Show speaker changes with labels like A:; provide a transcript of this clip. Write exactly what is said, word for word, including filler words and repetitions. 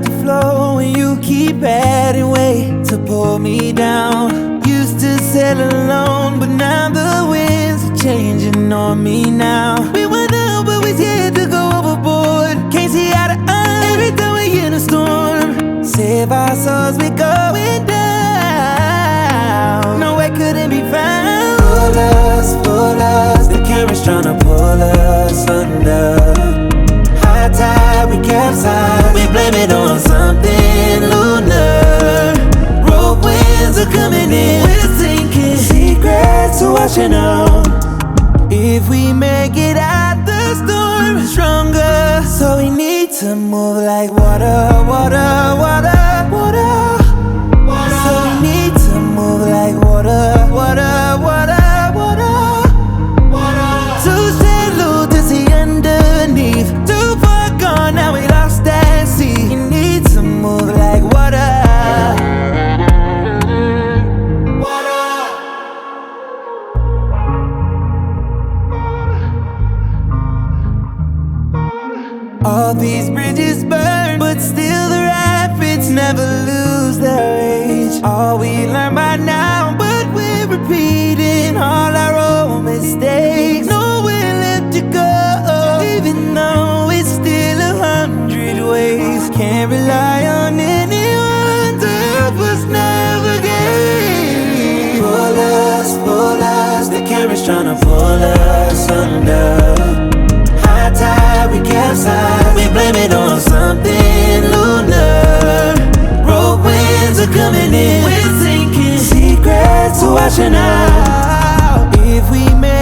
A: start to flow and you keep adding weight to pull me down. Used to sail alone, but now the winds are changing on me now. We went out, but we scared to go overboard. Can't see eye to eye every time we in a storm. Save our souls, we going down. No way couldn't be found. Pull us, pull us, the current's tryna pull us under. High tide, we capsize, we blame it on something lunar. Road winds are coming in, we're sinking. Secrets are washing out. If we make it out the storm, we're stronger. So we need to move like water, water, water, water. So we need to move like water, water, water, water. Too shallow to see underneath, too far gone, now we lost at sea. We need to move like water. All these bridges burn, but still the rapids never lose their age. All we learn by now, but we're repeating all our old mistakes. Nowhere left to go, even though it's still a hundred ways. Can't rely on anyone to help us navigate. Pull us, pull us, the current's tryna pull us under. High tide, we capsize, we blame it on something lunar. Road winds are coming in, we're sinking. Secrets are washing out. If we make